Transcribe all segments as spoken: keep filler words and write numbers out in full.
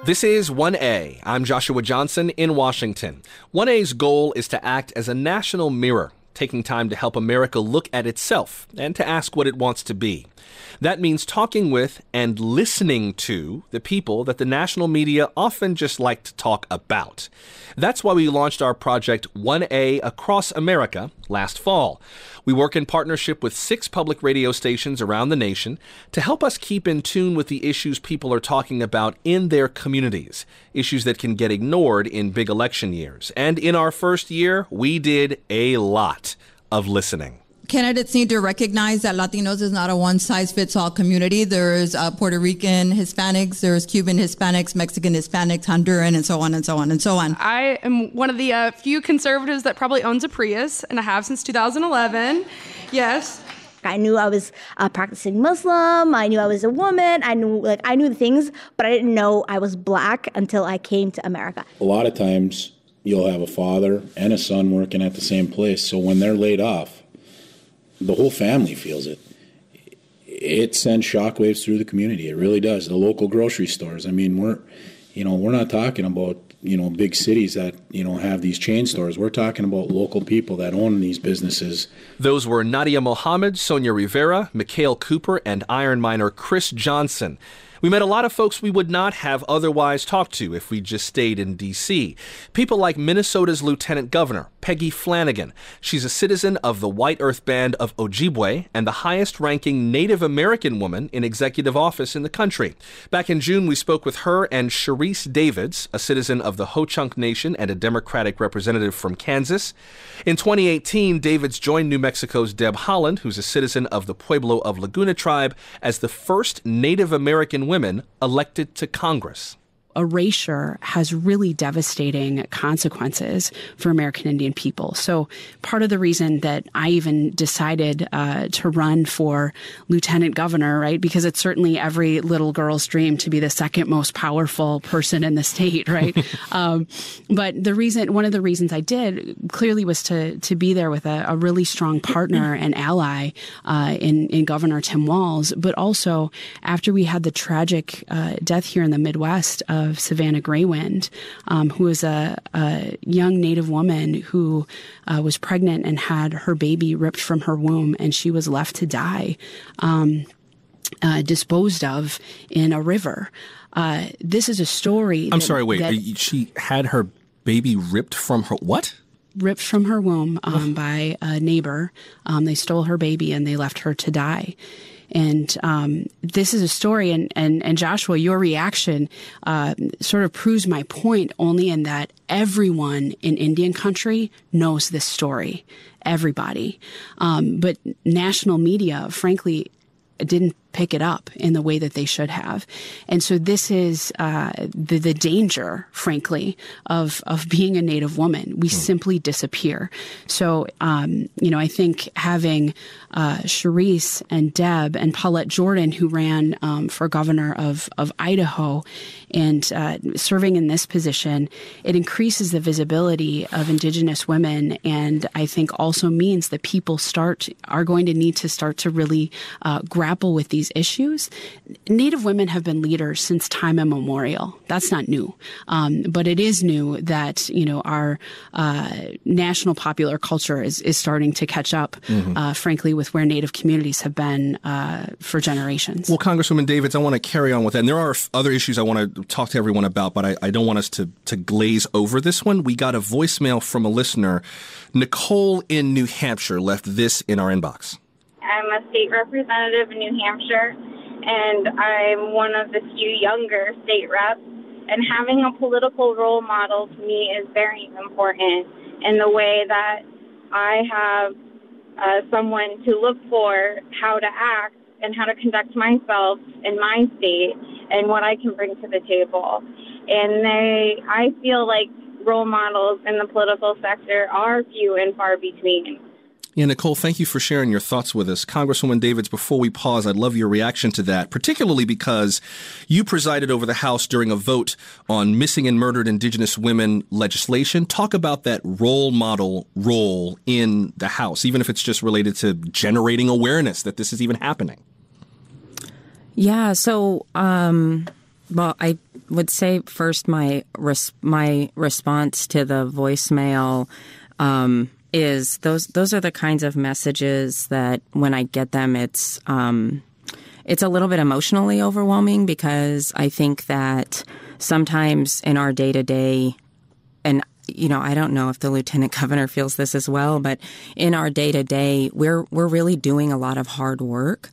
This is one A. I'm Joshua Johnson in Washington. one A's goal is to act as a national mirror, taking time to help America look at itself and to ask what it wants to be. That means talking with and listening to the people that the national media often just like to talk about. That's why we launched our project one A Across America last fall. We work in partnership with six public radio stations around the nation to help us keep in tune with the issues people are talking about in their communities, issues that can get ignored in big election years. And in our first year, we did a lot of listening. Candidates need to recognize that Latinos is not a one-size-fits-all community. There's uh, Puerto Rican Hispanics, there's Cuban Hispanics, Mexican Hispanics, Honduran, and so on and so on and so on. I am one of the uh, few conservatives that probably owns a Prius, and I have since two thousand eleven. Yes. I knew I was a practicing Muslim. I knew I was a woman. I knew, like, I knew the things, but I didn't know I was black until I came to America. A lot of times, you'll have a father and a son working at the same place, so when they're laid off, the whole family feels it. It sends shockwaves through the community. It really does. The local grocery stores. I mean, we're, you know, we're not talking about, you know, big cities that, you know, have these chain stores. We're talking about local people that own these businesses. Those were Nadia Mohammed, Sonia Rivera, Mikhail Cooper, and iron miner Chris Johnson. We met a lot of folks we would not have otherwise talked to if we just stayed in D C. People like Minnesota's Lieutenant Governor, Peggy Flanagan. She's a citizen of the White Earth Band of Ojibwe and the highest-ranking Native American woman in executive office in the country. Back in June, we spoke with her and Sharice Davids, a citizen of the Ho-Chunk Nation and a Democratic representative from Kansas. In twenty eighteen, Davids joined New Mexico's Deb Haaland, who's a citizen of the Pueblo of Laguna tribe, as the first Native American women elected to Congress. Erasure has really devastating consequences for American Indian people. So part of the reason that I even decided uh, to run for lieutenant governor, right, because it's certainly every little girl's dream to be the second most powerful person in the state, right? um, but the reason, one of the reasons I did clearly was to to be there with a, a really strong partner and ally uh, in, in Governor Tim Walz, but also after we had the tragic uh, death here in the Midwest of of Savannah Greywind, um, who was a, a young Native woman who uh, was pregnant and had her baby ripped from her womb, and she was left to die, um, uh, disposed of in a river. Uh, this is a story. I'm that, sorry, wait. that, She had her baby ripped from her what? Ripped from her womb um, by a neighbor. Um, they stole her baby and they left her to die. And um, this is a story, and, and, and Joshua, your reaction uh, sort of proves my point only in that everyone in Indian country knows this story. Everybody. Um, but national media, frankly, didn't pick it up in the way that they should have. And so this is uh, the, the danger, frankly, of, of being a Native woman. We mm. simply disappear. So, um, you know, I think having uh, Sharice and Deb and Paulette Jordan, who ran um, for governor of, of Idaho, and uh, serving in this position, it increases the visibility of Indigenous women, and I think also means that people start are going to need to start to really uh, grapple with these issues. Native women have been leaders since time immemorial. That's not new, um, but it is new that you know our uh, national popular culture is is starting to catch up, mm-hmm. uh, frankly, with where Native communities have been uh, for generations. Well, Congresswoman Davids, I want to carry on with that, and there are other issues I want to talk to everyone about, but I, I don't want us to, to glaze over this one. We got a voicemail from a listener. Nicole in New Hampshire left this in our inbox. I'm a state representative in New Hampshire, and I'm one of the few younger state reps, and having a political role model to me is very important in the way that I have uh, someone to look for how to act and how to conduct myself in my state and what I can bring to the table. And they, I feel like role models in the political sector are few and far between. Yeah, Nicole, thank you for sharing your thoughts with us. Congresswoman Davids, before we pause, I'd love your reaction to that, particularly because you presided over the House during a vote on missing and murdered Indigenous women legislation. Talk about that role model role in the House, even if it's just related to generating awareness that this is even happening. Yeah, so, um, well, I would say first my res- my response to the voicemail um, is those those are the kinds of messages that when I get them, it's um, it's a little bit emotionally overwhelming, because I think that sometimes in our day to day, and you know, I don't know if the lieutenant governor feels this as well, but in our day to day, we're we're really doing a lot of hard work,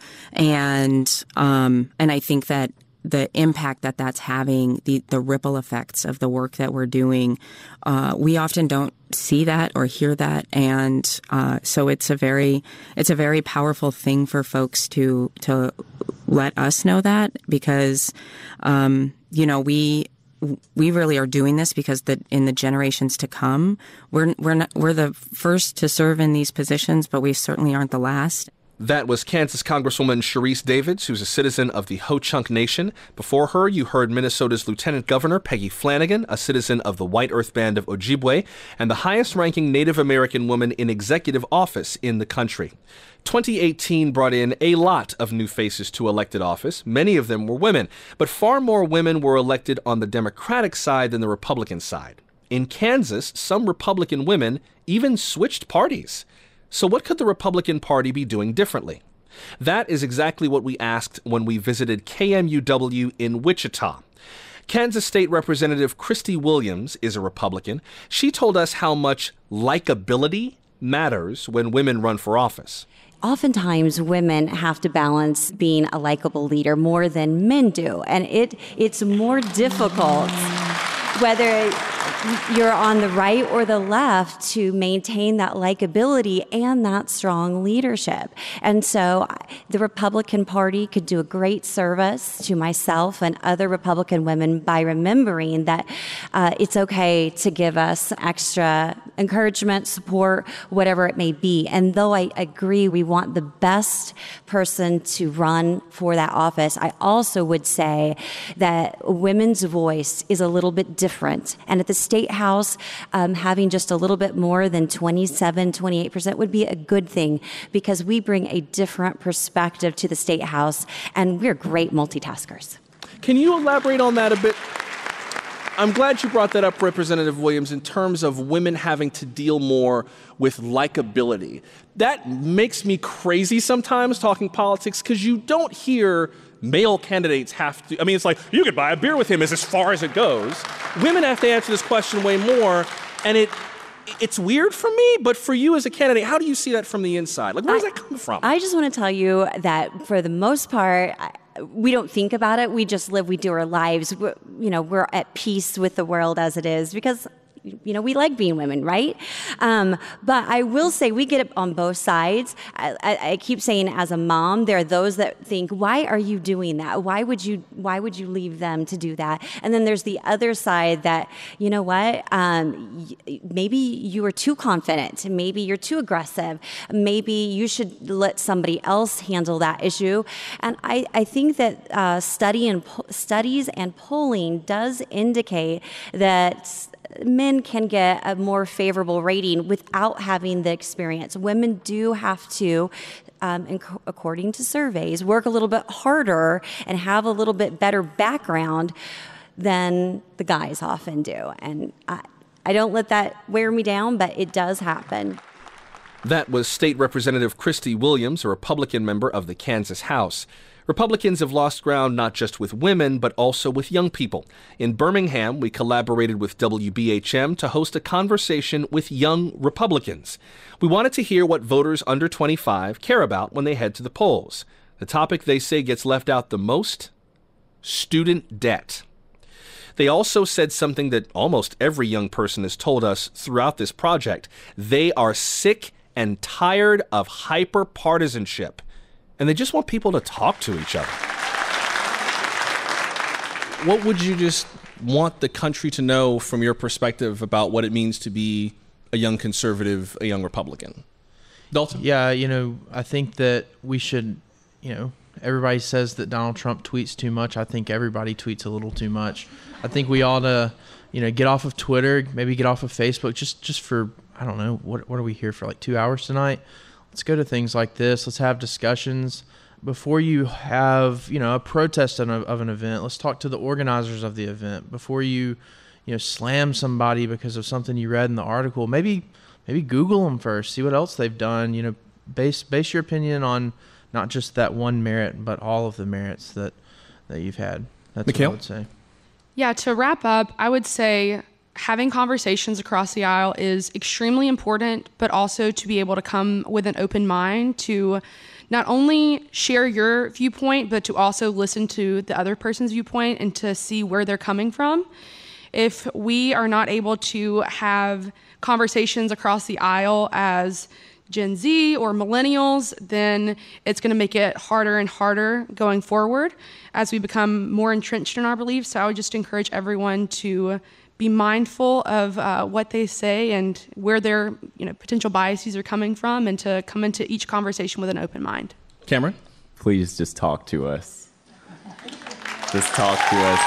and um, and I think that the impact that that's having, the the ripple effects of the work that we're doing, uh, we often don't see that or hear that, and uh, so it's a very it's a very powerful thing for folks to to let us know that, because um, you know we. We really are doing this because the, in the generations to come, we're we're not, we're the first to serve in these positions, but we certainly aren't the last. That was Kansas Congresswoman Sharice Davids, who's a citizen of the Ho-Chunk Nation. Before her, you heard Minnesota's Lieutenant Governor Peggy Flanagan, a citizen of the White Earth Band of Ojibwe, and the highest-ranking Native American woman in executive office in the country. twenty eighteen brought in a lot of new faces to elected office. Many of them were women, but far more women were elected on the Democratic side than the Republican side. In Kansas, some Republican women even switched parties. So what could the Republican Party be doing differently? That is exactly what we asked when we visited K M U W in Wichita. Kansas State Representative Christy Williams is a Republican. She told us how much likability matters when women run for office. Oftentimes, women have to balance being a likable leader more than men do, and it it's more difficult, whether you're on the right or the left, to maintain that likability and that strong leadership. And so the Republican Party could do a great service to myself and other Republican women by remembering that uh, it's okay to give us extra encouragement, support, whatever it may be. And though I agree we want the best person to run for that office, I also would say that women's voice is a little bit different. And at the State House, um, having just a little bit more than twenty-seven, twenty-eight percent would be a good thing, because we bring a different perspective to the State House, and we're great multitaskers. Can you elaborate on that a bit? I'm glad you brought that up, Representative Williams, in terms of women having to deal more with likability. That makes me crazy sometimes talking politics, because you don't hear male candidates have to, I mean, it's like, you could buy a beer with him is as far as it goes. Women have to answer this question way more, and it it's weird for me, but for you as a candidate, how do you see that from the inside? Like, where does I, that come from? I just want to tell you that for the most part, I, we don't think about it. We just live, we do our lives. We're, you know, we're at peace with the world as it is, because you know, we like being women, right? Um, but I will say we get it on both sides. I, I, I keep saying, as a mom, there are those that think, why are you doing that? Why would you Why would you leave them to do that? And then there's the other side that, you know what, um, maybe you are too confident. Maybe you're too aggressive. Maybe you should let somebody else handle that issue. And I, I think that uh, study and po- studies and polling does indicate that men can get a more favorable rating without having the experience. Women do have to, um, inc- according to surveys, work a little bit harder and have a little bit better background than the guys often do. And I, I don't let that wear me down, but it does happen. That was State Representative Christy Williams, a Republican member of the Kansas House. Republicans have lost ground not just with women, but also with young people. In Birmingham, we collaborated with W B H M to host a conversation with young Republicans. We wanted to hear what voters under twenty-five care about when they head to the polls. The topic they say gets left out the most? Student debt. They also said something that almost every young person has told us throughout this project. They are sick and tired of hyper-partisanship, and they just want people to talk to each other. What would you just want the country to know from your perspective about what it means to be a young conservative, a young Republican? Dalton? Yeah, you know, I think that we should, you know, everybody says that Donald Trump tweets too much. I think everybody tweets a little too much. I think we ought to, you know, get off of Twitter, maybe get off of Facebook, just, just for, I don't know, what what are we here for, like two hours tonight? Let's go to things like this. Let's have discussions. before you have, you know, a protest of, of an event, let's talk to the organizers of the event. Before you, you know, slam somebody because of something you read in the article, maybe maybe Google them first, see what else they've done. You know, base base your opinion on not just that one merit, but all of the merits that, that you've had. That's Mikhail? what I would say. Yeah, to wrap up, I would say having conversations across the aisle is extremely important, but also to be able to come with an open mind to not only share your viewpoint, but to also listen to the other person's viewpoint and to see where they're coming from. If we are not able to have conversations across the aisle as Gen Z or millennials, then it's going to make it harder and harder going forward as we become more entrenched in our beliefs. So I would just encourage everyone to be mindful of uh, what they say and where their you know potential biases are coming from, and to come into each conversation with an open mind. Cameron? Please just talk to us. Just talk to us.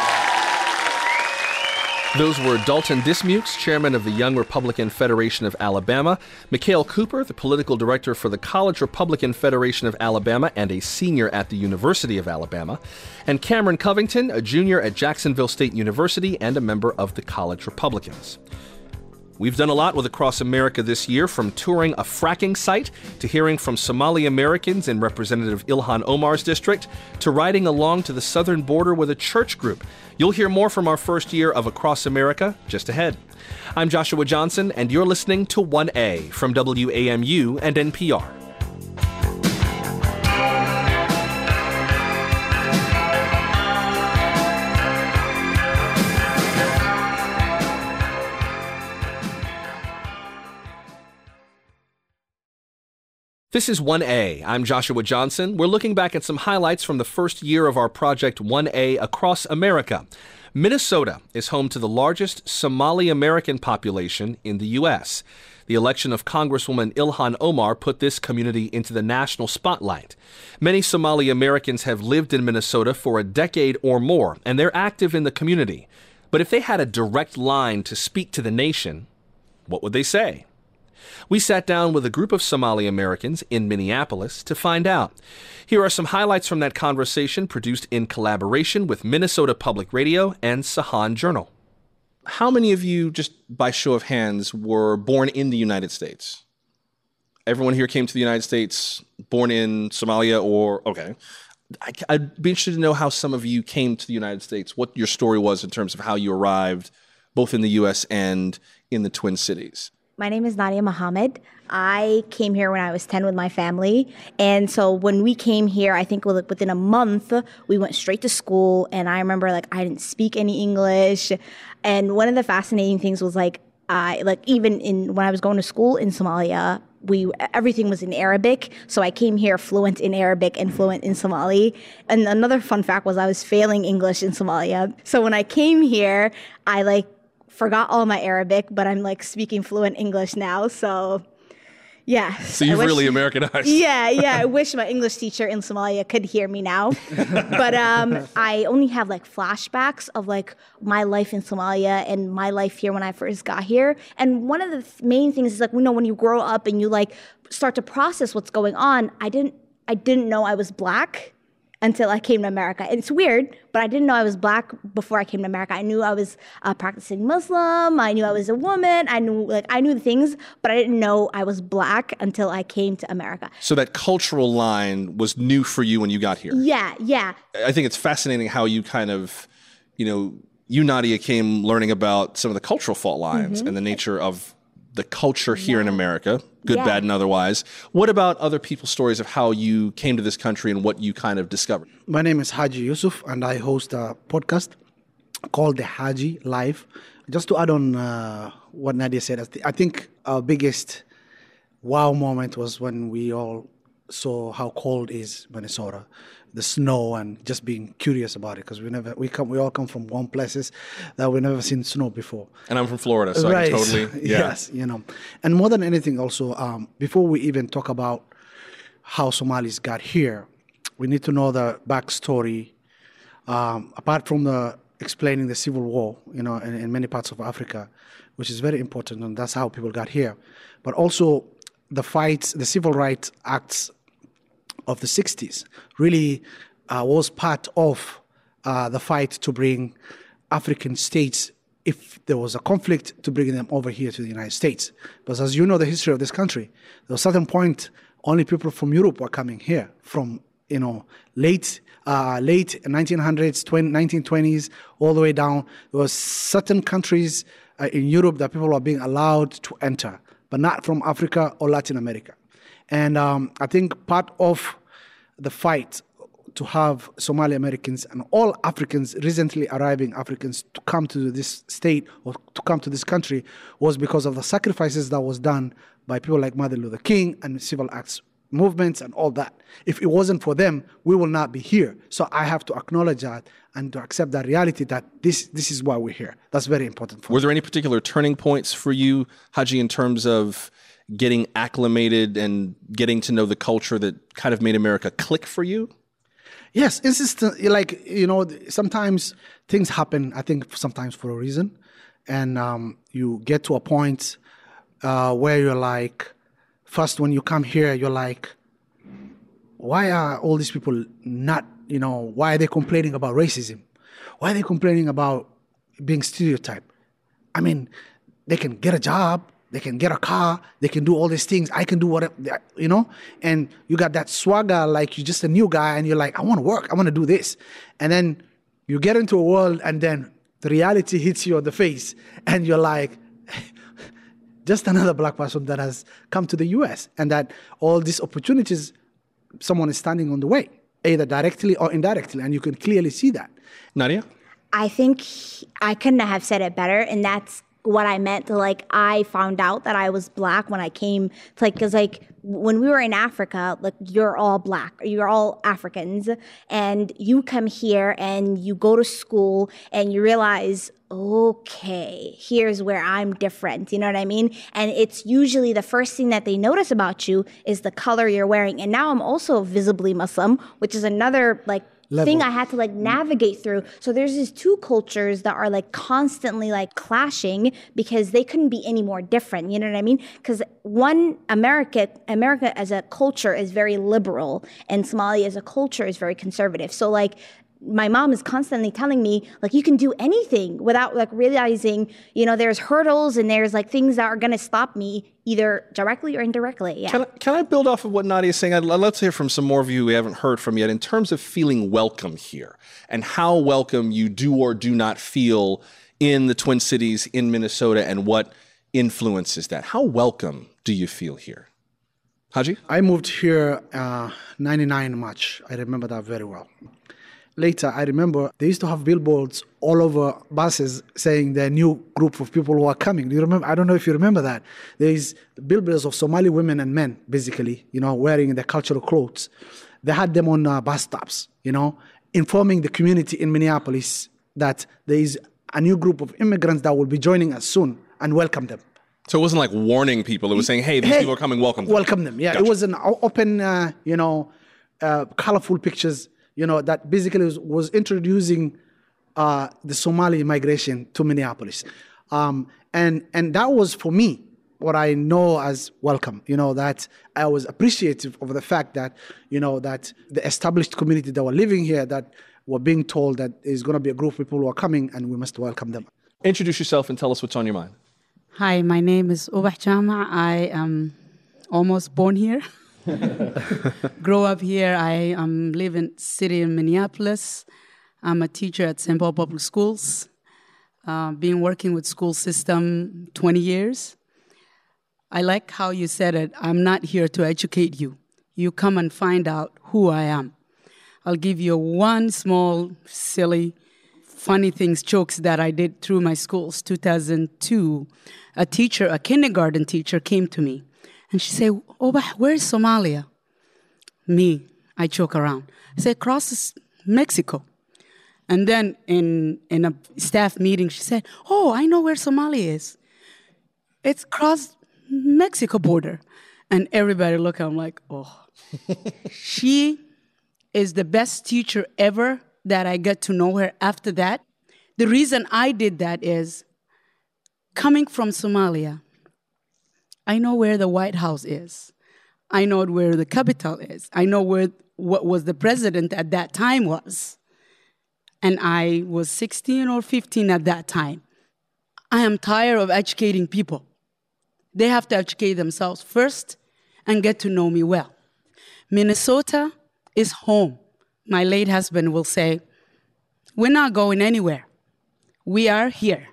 Those were Dalton Dismukes, chairman of the Young Republican Federation of Alabama, Mikhail Cooper, the political director for the College Republican Federation of Alabama and a senior at the University of Alabama, and Cameron Covington, a junior at Jacksonville State University and a member of the College Republicans. We've done a lot with Across America this year, from touring a fracking site to hearing from Somali Americans in Representative Ilhan Omar's district to riding along to the southern border with a church group. You'll hear more from our first year of Across America just ahead. I'm Joshua Johnson, and you're listening to one A from W A M U and N P R. This is one A. I'm Joshua Johnson. We're looking back at some highlights from the first year of our Project one A Across America. Minnesota is home to the largest Somali American population in the U S. The election of Congresswoman Ilhan Omar put this community into the national spotlight. Many Somali Americans have lived in Minnesota for a decade or more, and they're active in the community. But if they had a direct line to speak to the nation, what would they say? We sat down with a group of Somali Americans in Minneapolis to find out. Here are some highlights from that conversation, produced in collaboration with Minnesota Public Radio and Sahan Journal. How many of you, just by show of hands, were born in the United States? Everyone here came to the United States, born in Somalia or, okay. I, I'd be interested to know how some of you came to the United States, what your story was in terms of how you arrived, both in the U S and in the Twin Cities. My name is Nadia Mohammed. I came here when I was ten with my family. And so when we came here, I think within a month, we went straight to school. And I remember, like, I didn't speak any English. And one of the fascinating things was, like, I, like even in when I was going to school in Somalia, we everything was in Arabic. So I came here fluent in Arabic and fluent in Somali. And another fun fact was I was failing English in Somalia. So when I came here, I, like, forgot all my Arabic, but I'm like speaking fluent English now. So yeah. So you've wish, really Americanized. Yeah, yeah. I wish my English teacher in Somalia could hear me now. But um, I only have like flashbacks of like my life in Somalia and my life here when I first got here. And one of the th- main things is like, you know, when you grow up and you like start to process what's going on, I didn't, I didn't know I was Black until I came to America. And it's weird, but I didn't know I was Black before I came to America. I knew I was a practicing Muslim. I knew I was a woman. I knew like I knew the things, but I didn't know I was Black until I came to America. So that cultural line was new for you when you got here. Yeah, yeah. I think it's fascinating how you kind of, you know, you, Nadia, came learning about some of the cultural fault lines mm-hmm. and the nature of the culture here yeah. in America, good, yeah. bad, and otherwise. What about other people's stories of how you came to this country and what you kind of discovered? My name is Haji Yusuf, and I host a podcast called The Haji Live. Just to add on uh, what Nadia said, I think our biggest wow moment was when we all saw how cold is Minnesota, the snow, and just being curious about it, because we never we come we all come from warm places that we've never seen snow before. And I'm from Florida, so right. I can totally yeah. Yes, you know. And more than anything, also um, before we even talk about how Somalis got here, we need to know the backstory. Um, apart from the explaining the civil war, you know, in, in many parts of Africa, which is very important, and that's how people got here. But also the fights, the civil rights acts of the sixties really uh, was part of uh, the fight to bring African states, if there was a conflict, to bring them over here to the United States. Because as you know the history of this country, there was a certain point only people from Europe were coming here from, you know, late uh, late nineteen hundreds, nineteen twenties, all the way down. There was certain countries uh, in Europe that people were being allowed to enter, but not from Africa or Latin America. And um, I think part of the fight to have Somali Americans and all Africans, recently arriving Africans, to come to this state or to come to this country was because of the sacrifices that was done by people like Martin Luther King and civil rights movements and all that. If it wasn't for them, we will not be here. So I have to acknowledge that and to accept that reality that this this is why we're here. That's very important for Were me. there any particular turning points for you, Haji, in terms of getting acclimated and getting to know the culture that kind of made America click for you? Yes, insistent. Like, you know, sometimes things happen, I think sometimes for a reason. And um, you get to a point uh, where you're like, first when you come here, you're like, why are all these people not, you know, why are they complaining about racism? Why are they complaining about being stereotyped? I mean, they can get a job, they can get a car, they can do all these things. I can do whatever, you know? And you got that swagger, like you're just a new guy and you're like, I want to work, I want to do this. And then you get into a world and then the reality hits you on the face and you're like, just another black person that has come to the U S and that all these opportunities, someone is standing on the way, either directly or indirectly, and you can clearly see that. Nadia? I think I couldn't have said it better, and that's what I meant. Like, I found out that I was black when I came to, like, because like when we were in Africa, like, you're all black, you're all Africans, and you come here and you go to school and you realize, okay, here's where I'm different, you know what I mean? And it's usually the first thing that they notice about you is the color you're wearing. And now I'm also visibly Muslim, which is another, like, Level. thing I had to like navigate through. So there's these two cultures that are like constantly like clashing because they couldn't be any more different. You know what I mean? Because one, America, America as a culture is very liberal, and Somalia as a culture is very conservative. So like, my mom is constantly telling me, like, you can do anything without like realizing, you know, there's hurdles and there's like things that are going to stop me either directly or indirectly. Yeah. Can I, can I build off of what Nadia is saying? I'd, I'd love to hear from some more of you we haven't heard from yet in terms of feeling welcome here and how welcome you do or do not feel in the Twin Cities, in Minnesota, and what influences that. How welcome do you feel here? Haji? I moved here uh, ninety-nine March. I remember that very well. Later, I remember they used to have billboards all over buses saying the new group of people who are coming. Do you remember? I don't know if you remember that. There's billboards of Somali women and men, basically, you know, wearing their cultural clothes. They had them on uh, bus stops, you know, informing the community in Minneapolis that there is a new group of immigrants that will be joining us soon and welcome them. So it wasn't like warning people. It was saying, hey, these hey, people are coming, welcome them. Welcome them, yeah. Gotcha. It was an open, uh, you know, uh, colorful pictures, you know, that basically was, was introducing uh, the Somali migration to Minneapolis. Um, and and that was, for me, what I know as welcome, you know, that I was appreciative of the fact that, you know, that the established community that were living here, that were being told that there's going to be a group of people who are coming and we must welcome them. Introduce yourself and tell us what's on your mind. Hi, my name is Ubah Jama. I am almost born here. Grow up here. I um, live in city in Minneapolis. I'm a teacher at Saint Paul Public Schools. Uh, been working with school system twenty years. I like how you said it. I'm not here to educate you. You come and find out who I am. I'll give you one small, silly, funny things, jokes that I did through my schools. two thousand two, a teacher, a kindergarten teacher came to me. And she said, Obah, where's Somalia? Me, I joke around. I said, across Mexico. And then in, in a staff meeting, she said, oh, I know where Somalia is. It's across Mexico border. And everybody looked at me like, oh. She is the best teacher ever that I got to know her after that. The reason I did that is, coming from Somalia, I know where the White House is. I know where the Capitol is. I know where what was the president at that time was. And I was sixteen or fifteen at that time. I am tired of educating people. They have to educate themselves first and get to know me well. Minnesota is home. My late husband will say, we're not going anywhere. We are here.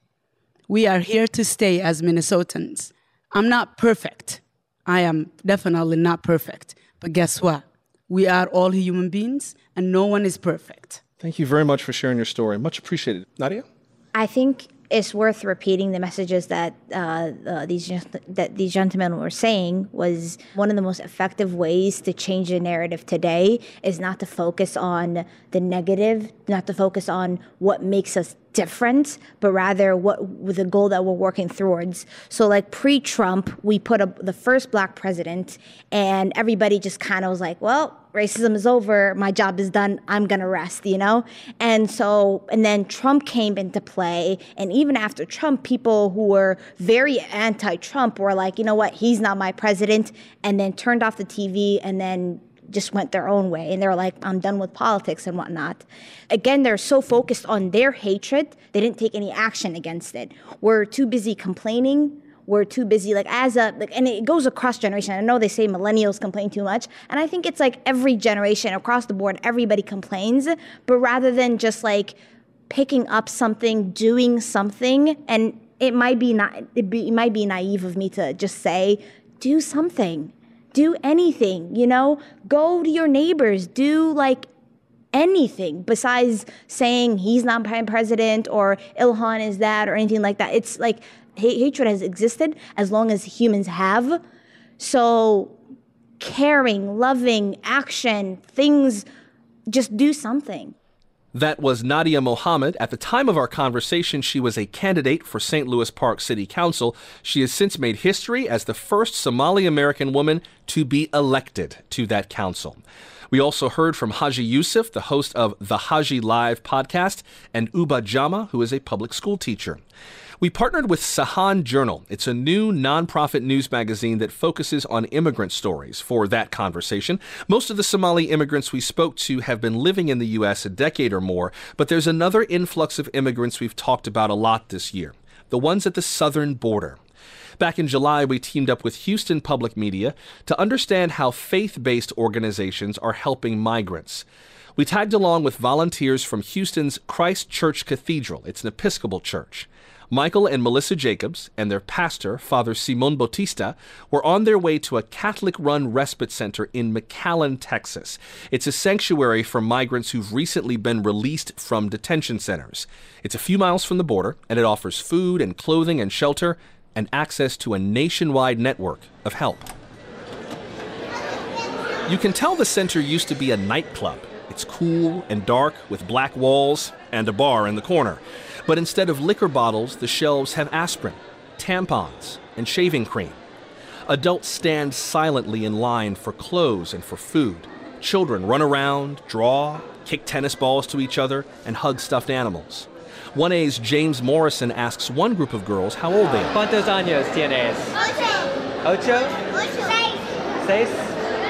We are here to stay as Minnesotans. I'm not perfect. I am definitely not perfect. But guess what? We are all human beings, and no one is perfect. Thank you very much for sharing your story. Much appreciated. Nadia? I think it's worth repeating the messages that uh, uh, these that these gentlemen were saying. Was one of the most effective ways to change the narrative today is not to focus on the negative, not to focus on what makes us different, but rather what with the goal that we're working towards. So like pre-Trump, we put up the first black president, and everybody just kind of was like, well, racism is over, my job is done, I'm gonna rest, you know? And so, and then Trump came into play, and even after Trump, people who were very anti-Trump were like, you know what, he's not my president, and then turned off the T V, and then just went their own way. And they were like, I'm done with politics and whatnot. Again, they're so focused on their hatred, they didn't take any action against it. We're too busy complaining. We're too busy, like as a, like, and it goes across generation. I know they say millennials complain too much. And I think it's like every generation across the board, everybody complains. But rather than just like picking up something, doing something, and it might be not, it, be, it might be naive of me to just say, do something. Do anything, you know, go to your neighbors, do like anything besides saying he's not prime president or Ilhan is that or anything like that. It's like hate, hatred has existed as long as humans have. So caring, loving, action, things, just do something. That was Nadia Mohammed. At the time of our conversation, she was a candidate for Saint Louis Park City Council. She has since made history as the first Somali-American woman to be elected to that council. We also heard from Haji Yusuf, the host of the Haji Live podcast, and Uba Jama, who is a public school teacher. We partnered with Sahan Journal. It's a new nonprofit news magazine that focuses on immigrant stories for that conversation. Most of the Somali immigrants we spoke to have been living in the U S a decade or more, but there's another influx of immigrants we've talked about a lot this year, the ones at the southern border. Back in July, we teamed up with Houston Public Media to understand how faith-based organizations are helping migrants. We tagged along with volunteers from Houston's Christ Church Cathedral. It's an Episcopal church. Michael and Melissa Jacobs and their pastor, Father Simon Bautista, were on their way to a Catholic-run respite center in McAllen, Texas. It's a sanctuary for migrants who've recently been released from detention centers. It's a few miles from the border, and it offers food and clothing and shelter and access to a nationwide network of help. You can tell the center used to be a nightclub. It's cool and dark with black walls and a bar in the corner. But instead of liquor bottles, the shelves have aspirin, tampons, and shaving cream. Adults stand silently in line for clothes and for food. Children run around, draw, kick tennis balls to each other, and hug stuffed animals. one A's James Morrison asks one group of girls how old they are. ¿Cuántos años tienes? Ocho. Ocho? Ocho. Seis. Seis?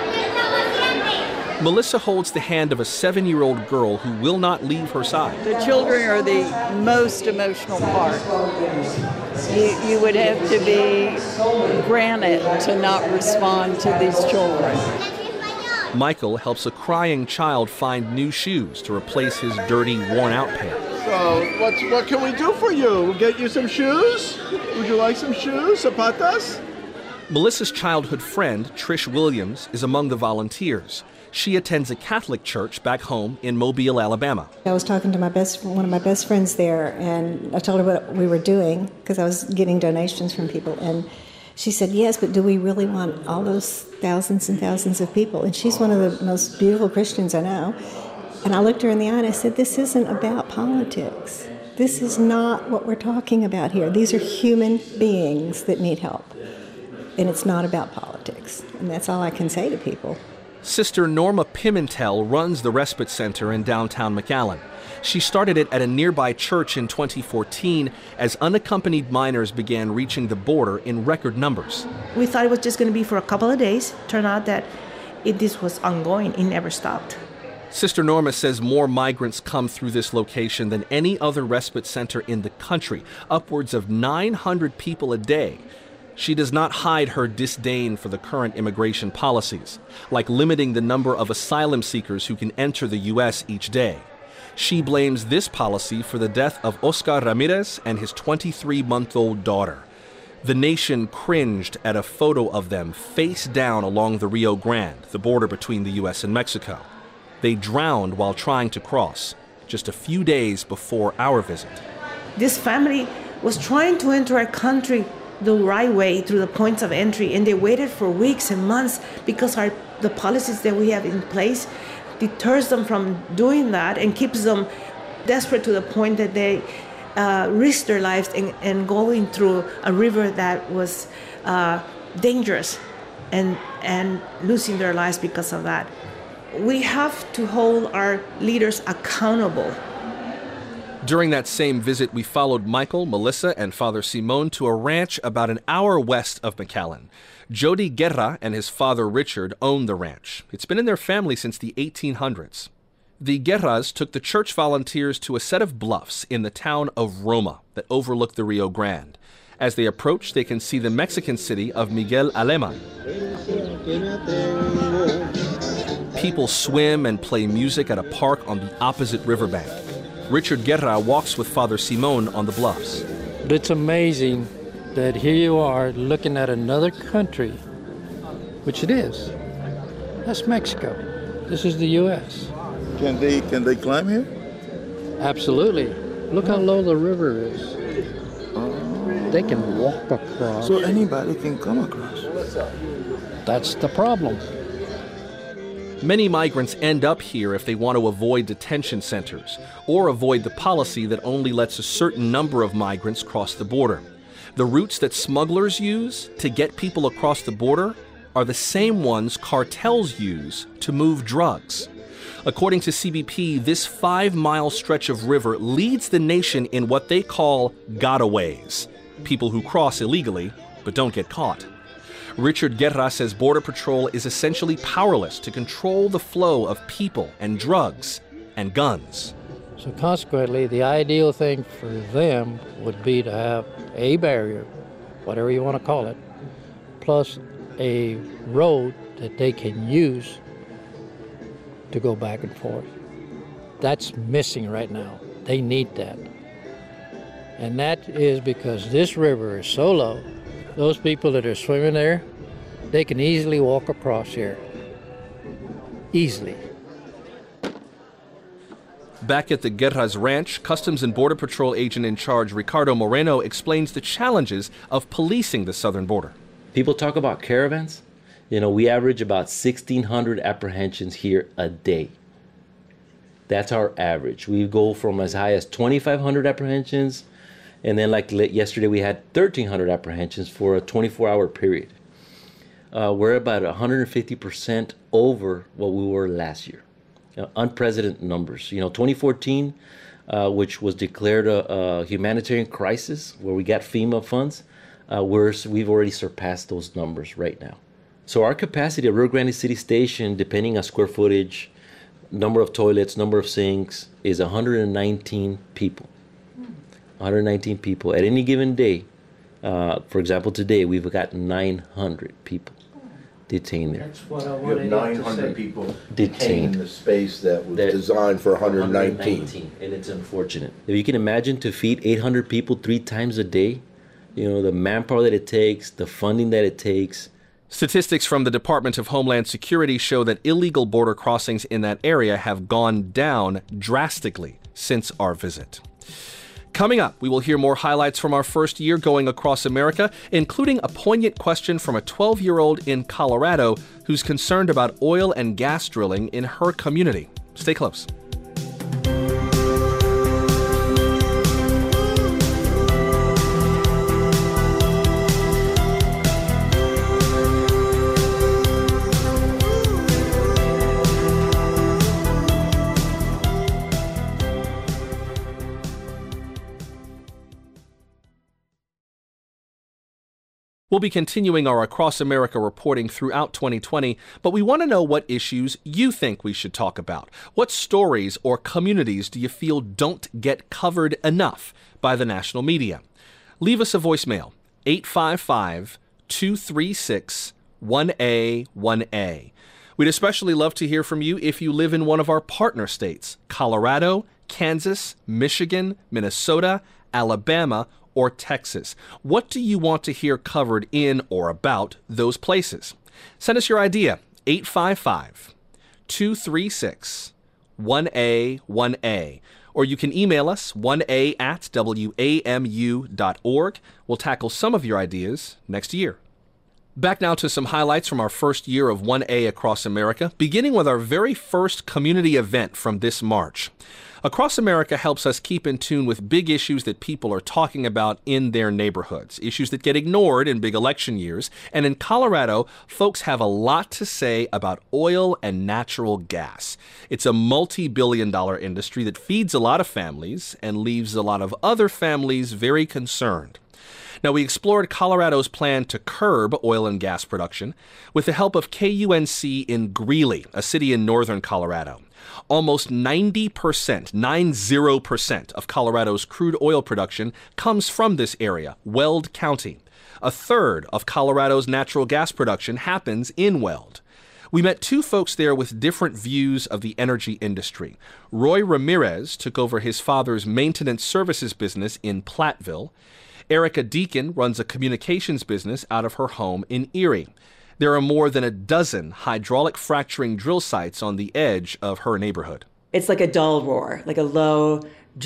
Melissa holds the hand of a seven-year-old girl who will not leave her side. The children are the most emotional part. You, you would have to be granite to not respond to these children. Michael helps a crying child find new shoes to replace his dirty, worn-out pair. So, what's, what can we do for you? We'll get you some shoes? Would you like some shoes, zapatas? Melissa's childhood friend, Trish Williams, is among the volunteers. She attends a Catholic church back home in Mobile, Alabama. I was talking to my best, one of my best friends there, and I told her what we were doing because I was getting donations from people. And she said, yes, but do we really want all those thousands and thousands of people? And she's one of the most beautiful Christians I know. And I looked her in the eye and I said, this isn't about politics. This is not what we're talking about here. These are human beings that need help. And it's not about politics. And that's all I can say to people. Sister Norma Pimentel runs the respite center in downtown McAllen. She started it at a nearby church in twenty fourteen as unaccompanied minors began reaching the border in record numbers. We thought it was just going to be for a couple of days. Turned out that it, this was ongoing. It never stopped. Sister Norma says more migrants come through this location than any other respite center in the country, upwards of nine hundred people a day. She does not hide her disdain for the current immigration policies, like limiting the number of asylum seekers who can enter the U S each day. She blames this policy for the death of Oscar Ramirez and his twenty-three-month-old daughter. The nation cringed at a photo of them face down along the Rio Grande, the border between the U S and Mexico. They drowned while trying to cross, just a few days before our visit. This family was trying to enter our country the right way through the points of entry, and they waited for weeks and months because our, the policies that we have in place deters them from doing that and keeps them desperate to the point that they uh, risk their lives and, and going through a river that was uh, dangerous and, and losing their lives because of that. We have to hold our leaders accountable. During that same visit, we followed Michael, Melissa, and Father Simon to a ranch about an hour west of McAllen. Jody Guerra and his father Richard own the ranch. It's been in their family since the eighteen hundreds. The Guerras took the church volunteers to a set of bluffs in the town of Roma that overlook the Rio Grande. As they approach, they can see the Mexican city of Miguel Alemán. People swim and play music at a park on the opposite riverbank. Richard Guerra walks with Father Simon on the bluffs. It's amazing that here you are looking at another country, which it is. That's Mexico. This is the U S. Can they can they climb here? Absolutely. Look how low the river is. Oh. They can walk across. So anybody can come across. That's the problem. Many migrants end up here if they want to avoid detention centers or avoid the policy that only lets a certain number of migrants cross the border. The routes that smugglers use to get people across the border are the same ones cartels use to move drugs. According to C B P, this five-mile stretch of river leads the nation in what they call gotaways, people who cross illegally but don't get caught. Richard Guerra says Border Patrol is essentially powerless to control the flow of people and drugs and guns. So consequently, the ideal thing for them would be to have a barrier, whatever you want to call it, plus a road that they can use to go back and forth. That's missing right now. They need that. And that is because this river is so low. Those people that are swimming there, they can easily walk across here. Easily. Back at the Guerra's ranch, Customs and Border Patrol agent in charge Ricardo Moreno explains the challenges of policing the southern border. People talk about caravans. You know, we average about sixteen hundred apprehensions here a day. That's our average. We go from as high as twenty-five hundred apprehensions, and then like yesterday we had thirteen hundred apprehensions for a twenty-four hour period. Uh, we're about one hundred fifty percent over what we were last year. Uh, unprecedented numbers. You know, twenty fourteen, uh, which was declared a, a humanitarian crisis where we got FEMA funds, uh, we're, we've already surpassed those numbers right now. So our capacity at Rio Grande City Station, depending on square footage, number of toilets, number of sinks, is one hundred nineteen people. one hundred nineteen people. At any given day, uh, for example, today, we've got nine hundred people detained there. That's what I You have wanted nine to hundred say. people Detained. detained in the space that was That- designed for one hundred nineteen. one hundred nineteen, and it's unfortunate. If you can imagine to feed eight hundred people three times a day, you know, the manpower that it takes, the funding that it takes. Statistics from the Department of Homeland Security show that illegal border crossings in that area have gone down drastically since our visit. Coming up, we will hear more highlights from our first year going across America, including a poignant question from a twelve-year-old in Colorado who's concerned about oil and gas drilling in her community. Stay close. We'll be continuing our Across America reporting throughout twenty twenty, but we want to know what issues you think we should talk about. What stories or communities do you feel don't get covered enough by the national media? Leave us a voicemail, eight five five, two three six, one A one A. We'd especially love to hear from you if you live in one of our partner states, Colorado, Kansas, Michigan, Minnesota, Alabama, or Texas. What do you want to hear covered in or about those places? Send us your idea, eight five five, two three six, one A one A. Or you can email us, one A at W A M U dot org. We'll tackle some of your ideas next year. Back now to some highlights from our first year of one A Across America, beginning with our very first community event from this March. Across America helps us keep in tune with big issues that people are talking about in their neighborhoods, issues that get ignored in big election years. And in Colorado, folks have a lot to say about oil and natural gas. It's a multi-billion dollar industry that feeds a lot of families and leaves a lot of other families very concerned. Now, we explored Colorado's plan to curb oil and gas production with the help of K U N C in Greeley, a city in northern Colorado. Almost ninety percent, ninety percent of Colorado's crude oil production comes from this area, Weld County. A third of Colorado's natural gas production happens in Weld. We met two folks there with different views of the energy industry. Roy Ramirez took over his father's maintenance services business in Platteville. Erica Deacon runs a communications business out of her home in Erie. There are more than a dozen hydraulic fracturing drill sites on the edge of her neighborhood. It's like a dull roar, like a low,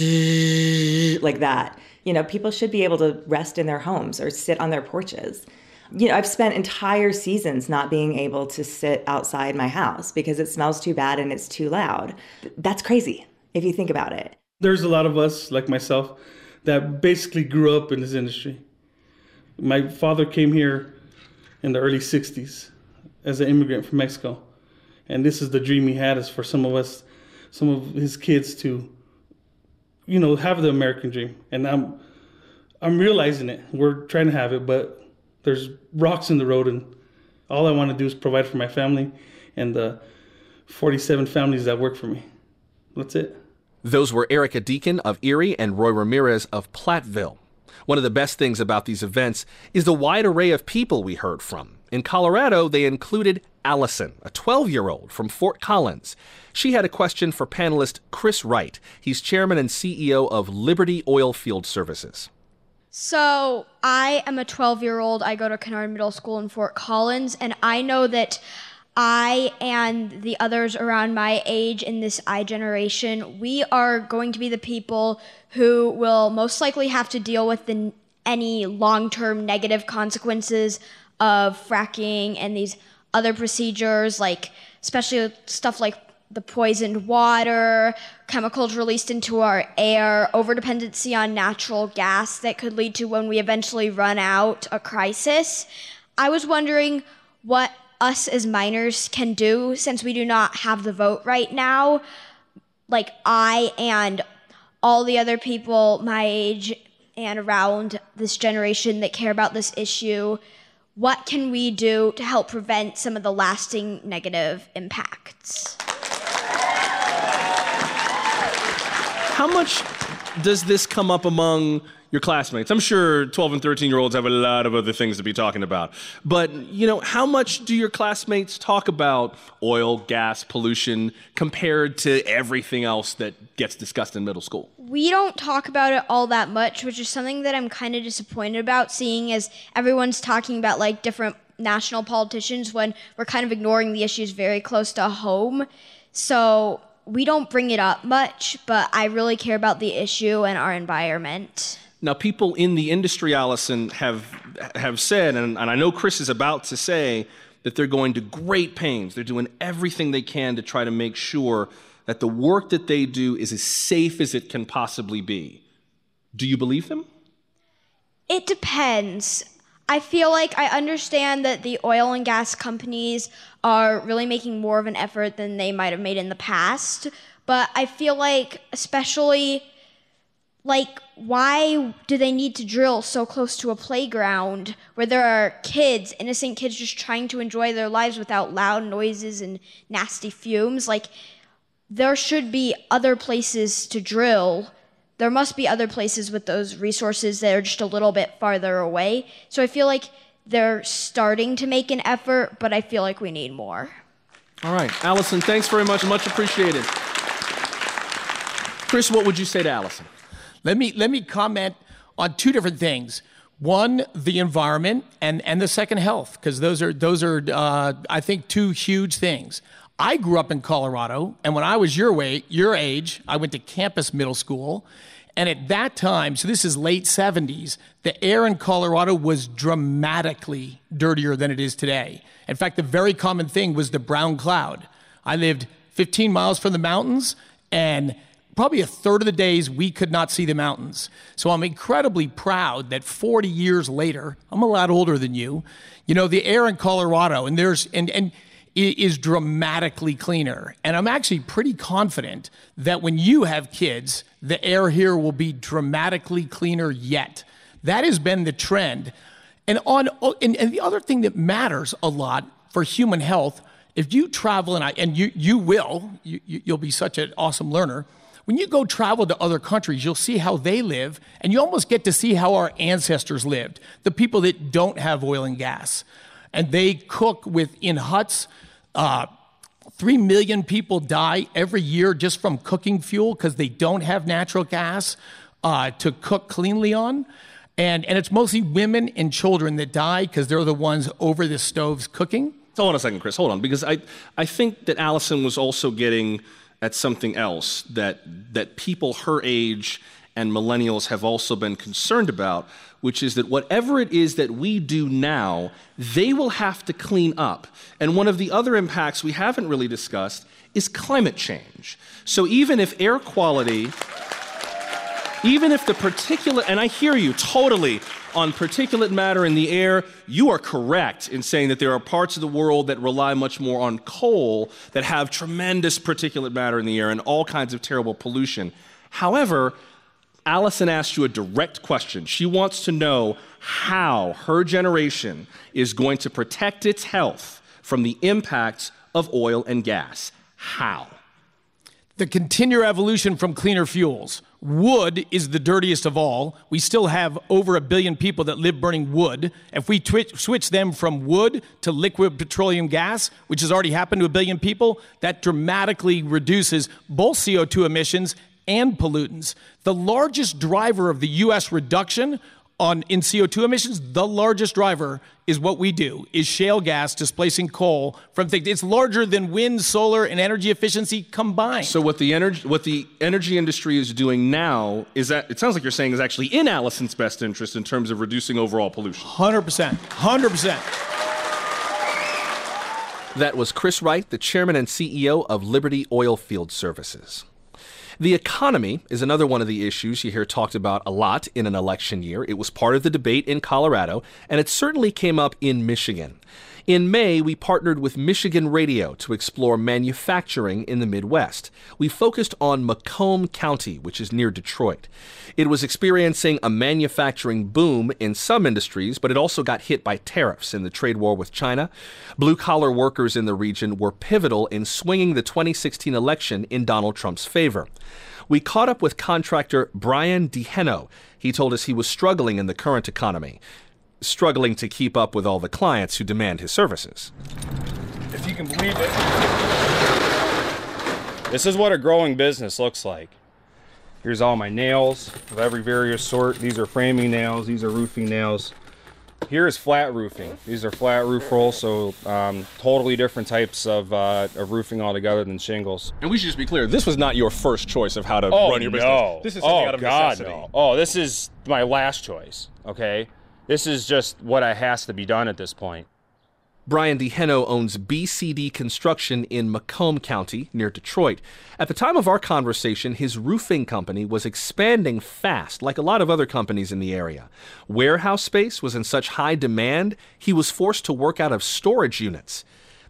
like that. You know, people should be able to rest in their homes or sit on their porches. You know, I've spent entire seasons not being able to sit outside my house because it smells too bad and it's too loud. That's crazy if you think about it. There's a lot of us, like myself, that basically grew up in this industry. My father came here in the early sixties as an immigrant from Mexico. And this is the dream he had, is for some of us, some of his kids to, you know, have the American dream. And I'm, I'm realizing it. We're trying to have it, but there's rocks in the road, and all I want to do is provide for my family and the forty-seven families that work for me. That's it. Those were Erica Deacon of Erie and Roy Ramirez of Platteville. One of the best things about these events is the wide array of people we heard from. In Colorado, they included Allison, a twelve-year-old from Fort Collins. She had a question for panelist Chris Wright. He's chairman and C E O of Liberty Oilfield Services. So I am a twelve-year-old. I go to Kennard Middle School in Fort Collins, and I know that I and the others around my age in this I generation, we are going to be the people who will most likely have to deal with the, any long-term negative consequences of fracking and these other procedures, like especially stuff like the poisoned water, chemicals released into our air, overdependency on natural gas that could lead to, when we eventually run out, a crisis. I was wondering what us as minors can do, since we do not have the vote right now, like I and all the other people my age and around this generation that care about this issue. What can we do to help prevent some of the lasting negative impacts? How much does this come up among your classmates? I'm sure twelve and thirteen year olds have a lot of other things to be talking about. But, you know, how much do your classmates talk about oil, gas, pollution compared to everything else that gets discussed in middle school? We don't talk about it all that much, which is something that I'm kind of disappointed about, seeing as everyone's talking about like different national politicians when we're kind of ignoring the issues very close to home. So we don't bring it up much, but I really care about the issue and our environment. Now, people in the industry, Allison, have have said, and, and I know Chris is about to say, that they're going to great pains. They're doing everything they can to try to make sure that the work that they do is as safe as it can possibly be. Do you believe them? It depends. I feel like I understand that the oil and gas companies are really making more of an effort than they might have made in the past, but I feel like especially like, why do they need to drill so close to a playground where there are kids, innocent kids just trying to enjoy their lives without loud noises and nasty fumes? Like, there should be other places to drill. There must be other places with those resources that are just a little bit farther away. So I feel like they're starting to make an effort, but I feel like we need more. All right. Allison, thanks very much. Much appreciated. Chris, what would you say to Allison? Let me let me comment on two different things. One, the environment, and, and the second, health, because those are those are uh, I think two huge things. I grew up in Colorado, and when I was your way, your age, I went to Campus Middle School, and at that time, so this is late seventies, the air in Colorado was dramatically dirtier than it is today. In fact, the very common thing was the brown cloud. I lived fifteen miles from the mountains, and probably a third of the days we could not see the mountains. So I'm incredibly proud that forty years later, I'm a lot older than you, you know, the air in Colorado and there's and and is dramatically cleaner. And I'm actually pretty confident that when you have kids, the air here will be dramatically cleaner yet. That has been the trend. And on and, and the other thing that matters a lot for human health, if you travel, and I and you you will, you, you'll be such an awesome learner. When you go travel to other countries, you'll see how they live, and you almost get to see how our ancestors lived, the people that don't have oil and gas. And they cook with in huts. Uh, Three million people die every year just from cooking fuel because they don't have natural gas uh, to cook cleanly on. And, and it's mostly women and children that die because they're the ones over the stoves cooking. Hold on a second, Chris. Hold on, because I, I think that Allison was also getting at something else that that people her age and millennials have also been concerned about, which is that whatever it is that we do now, they will have to clean up. And one of the other impacts we haven't really discussed is climate change. So even if air quality, even if the particulate, and I hear you totally on particulate matter in the air, you are correct in saying that there are parts of the world that rely much more on coal that have tremendous particulate matter in the air and all kinds of terrible pollution. However, Allison asked you a direct question. She wants to know how her generation is going to protect its health from the impacts of oil and gas. How? The continued evolution from cleaner fuels. Wood is the dirtiest of all. We still have over a billion people that live burning wood. If we twitch, switch them from wood to liquid petroleum gas, which has already happened to a billion people, that dramatically reduces both C O two emissions and pollutants. The largest driver of the U S reduction on in C O two emissions, the largest driver is what we do, is shale gas displacing coal from things. It's larger than wind, solar, and energy efficiency combined. So what the energy what the energy industry is doing now is that, it sounds like you're saying, is actually in Allison's best interest in terms of reducing overall pollution. one hundred percent. one hundred percent. That was Chris Wright, the chairman and C E O of Liberty Oilfield Services. The economy is another one of the issues you hear talked about a lot in an election year. It was part of the debate in Colorado, and it certainly came up in Michigan. In May, we partnered with Michigan Radio to explore manufacturing in the Midwest. We focused on Macomb County, which is near Detroit. It was experiencing a manufacturing boom in some industries, but it also got hit by tariffs in the trade war with China. Blue-collar workers in the region were pivotal in swinging the twenty sixteen election in Donald Trump's favor. We caught up with contractor Brian DeHeno. He told us he was struggling in the current economy, struggling to keep up with all the clients who demand his services. If you can believe it, this is what a growing business looks like. Here's all my nails of every various sort. These are framing nails, these are roofing nails. Here is flat roofing. These are flat roof rolls, so um, totally different types of, uh, of roofing altogether than shingles. And we should just be clear, this was not your first choice of how to oh, run your business. No. This is something oh, out of God, necessity. No. Oh, this is my last choice, okay? This is just what has to be done at this point. Brian DeHeno owns B C D Construction in Macomb County, near Detroit. At the time of our conversation, his roofing company was expanding fast, like a lot of other companies in the area. Warehouse space was in such high demand, he was forced to work out of storage units.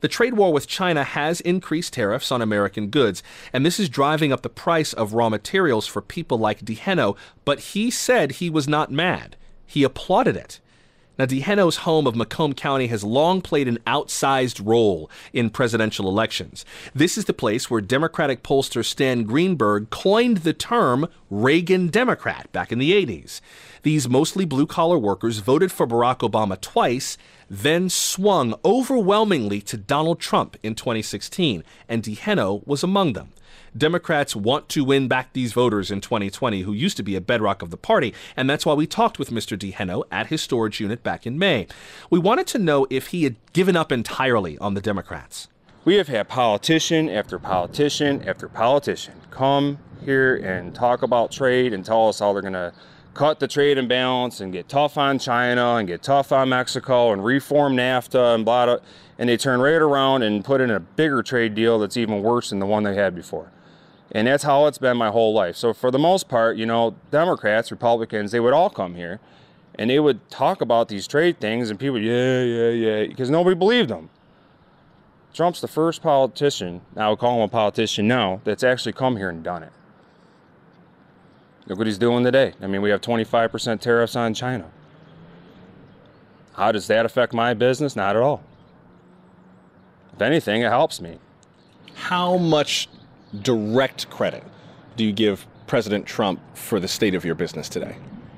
The trade war with China has increased tariffs on American goods, and this is driving up the price of raw materials for people like DeHeno, but he said he was not mad. He applauded it. Now, DeHeno's home of Macomb County has long played an outsized role in presidential elections. This is the place where Democratic pollster Stan Greenberg coined the term Reagan Democrat back in the eighties. These mostly blue-collar workers voted for Barack Obama twice, then swung overwhelmingly to Donald Trump in twenty sixteen, and DeHeno was among them. Democrats want to win back these voters in twenty twenty who used to be a bedrock of the party, and that's why we talked with Mister DeHeno at his storage unit back in May. We wanted to know if he had given up entirely on the Democrats. We have had politician after politician after politician come here and talk about trade and tell us how they're going to cut the trade imbalance and get tough on China and get tough on Mexico and reform NAFTA and blah, blah, and they turn right around and put in a bigger trade deal that's even worse than the one they had before. And that's how it's been my whole life. So for the most part, you know, Democrats, Republicans, they would all come here and they would talk about these trade things and people, yeah, yeah, yeah, because nobody believed them. Trump's the first politician, I would call him a politician now, that's actually come here and done it. Look what he's doing today. I mean, we have twenty-five percent tariffs on China. How does that affect my business? Not at all. If anything, it helps me. How much direct credit do you give President Trump for the state of your business today?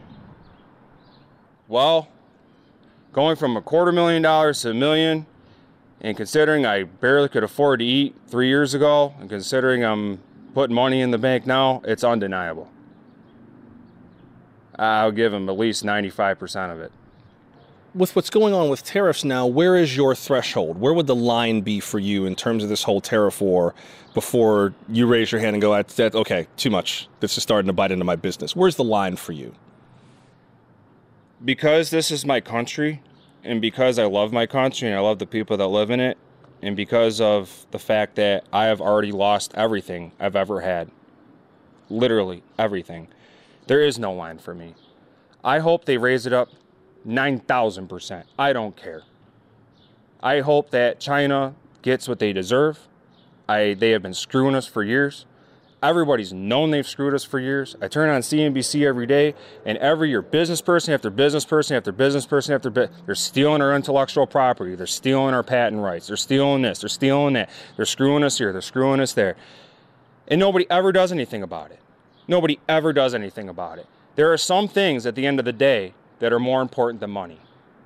Well, going from a quarter million dollars to a million, and considering I barely could afford to eat three years ago, and considering I'm putting money in the bank now, it's undeniable. I'll give him at least ninety-five percent of it. With what's going on with tariffs now, where is your threshold? Where would the line be for you in terms of this whole tariff war before you raise your hand and go, that's, that, okay, too much. This is starting to bite into my business. Where's the line for you? Because this is my country, and because I love my country and I love the people that live in it, and because of the fact that I have already lost everything I've ever had, literally everything, there is no line for me. I hope they raise it up nine thousand percent. I don't care. I hope that China gets what they deserve. I they have been screwing us for years. Everybody's known they've screwed us for years. I turn on C N B C every day, and every year, business person after business person after business person after bit, they're stealing our intellectual property. They're stealing our patent rights. They're stealing this. They're stealing that. They're screwing us here. They're screwing us there. And nobody ever does anything about it. Nobody ever does anything about it. There are some things at the end of the day that are more important than money.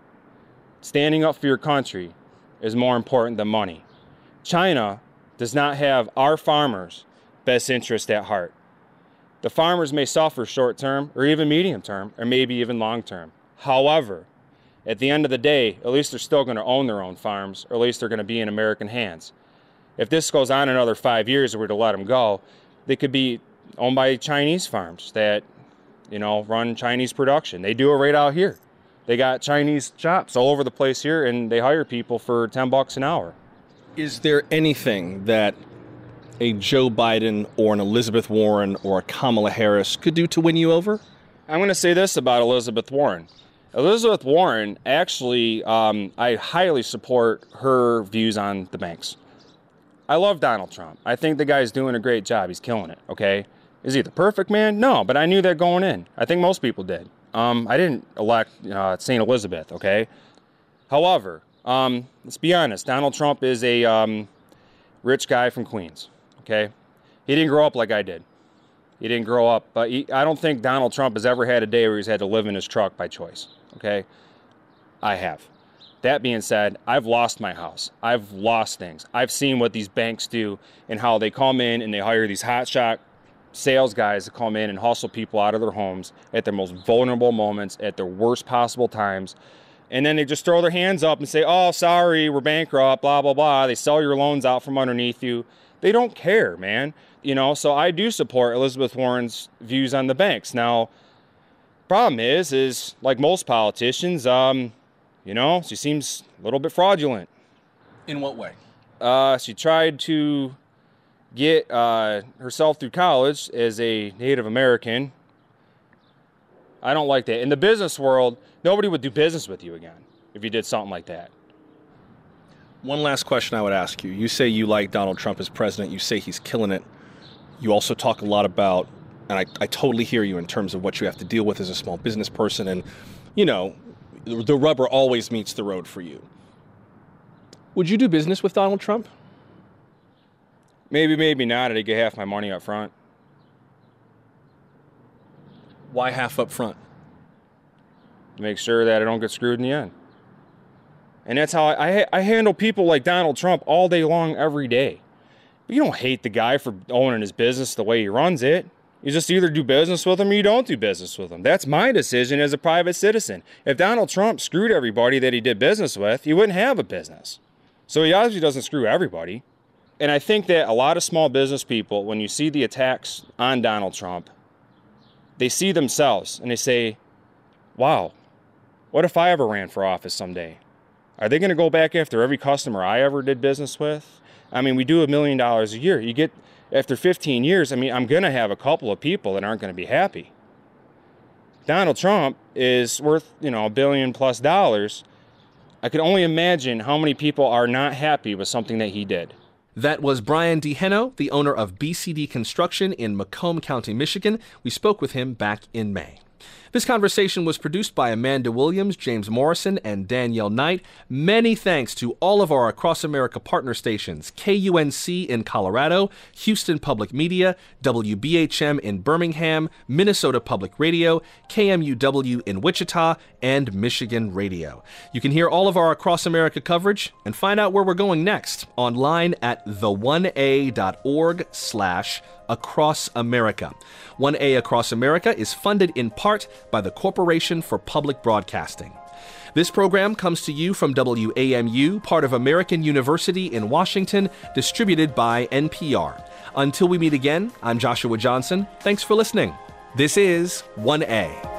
Standing up for your country is more important than money. China does not have our farmers' best interest at heart. The farmers may suffer short term or even medium term or maybe even long term. However, at the end of the day, at least they're still going to own their own farms, or at least they're going to be in American hands. If this goes on another five years or we're to let them go, they could be owned by Chinese farms that, you know, run Chinese production. They do it right out here. They got Chinese shops all over the place here, and they hire people for ten bucks an hour. Is there anything that a Joe Biden or an Elizabeth Warren or a Kamala Harris could do to win you over? I'm going to say this about Elizabeth Warren. Elizabeth Warren, actually, um, I highly support her views on the banks. I love Donald Trump. I think the guy's doing a great job. He's killing it, okay? Is he the perfect man? No, but I knew that going in. I think most people did. Um, I didn't elect uh, Saint Elizabeth, okay? However, um, let's be honest. Donald Trump is a um, rich guy from Queens, okay? He didn't grow up like I did. He didn't grow up. But he, I don't think Donald Trump has ever had a day where he's had to live in his truck by choice, okay? I have. That being said, I've lost my house. I've lost things. I've seen what these banks do and how they come in and they hire these hotshot sales guys to come in and hustle people out of their homes at their most vulnerable moments, at their worst possible times. And then they just throw their hands up and say, oh, sorry, we're bankrupt, blah, blah, blah. They sell your loans out from underneath you. They don't care, man. You know, so I do support Elizabeth Warren's views on the banks. Now, problem is, is like most politicians, um, you know, she seems a little bit fraudulent. In what way? Uh, she tried to get uh, herself through college as a Native American. I don't like that. In the business world, nobody would do business with you again if you did something like that. One last question I would ask you. You say you like Donald Trump as president. You say he's killing it. You also talk a lot about, and I, I totally hear you in terms of what you have to deal with as a small business person. And, you know, the rubber always meets the road for you. Would you do business with Donald Trump? Maybe, maybe not. I'd get half my money up front. Why half up front? To make sure that I don't get screwed in the end. And that's how I, I, I handle people like Donald Trump all day long, every day. But you don't hate the guy for owning his business the way he runs it. You just either do business with him or you don't do business with him. That's my decision as a private citizen. If Donald Trump screwed everybody that he did business with, he wouldn't have a business. So he obviously doesn't screw everybody. And I think that a lot of small business people, when you see the attacks on Donald Trump, they see themselves and they say, wow, what if I ever ran for office someday? Are they going to go back after every customer I ever did business with? I mean, we do a million dollars a year. You get, after fifteen years, I mean, I'm going to have a couple of people that aren't going to be happy. Donald Trump is worth, you know, a billion plus dollars. I could only imagine how many people are not happy with something that he did. That was Brian DeHeno, the owner of B C D Construction in Macomb County, Michigan. We spoke with him back in May. This conversation was produced by Amanda Williams, James Morrison, and Danielle Knight. Many thanks to all of our Across America partner stations, K U N C in Colorado, Houston Public Media, W B H M in Birmingham, Minnesota Public Radio, K M U W in Wichita, and Michigan Radio. You can hear all of our Across America coverage and find out where we're going next online at the one a dot org slash Across America. one A Across America is funded in part by the Corporation for Public Broadcasting. This program comes to you from W A M U, part of American University in Washington, distributed by N P R. Until we meet again, I'm Joshua Johnson. Thanks for listening. This is one A.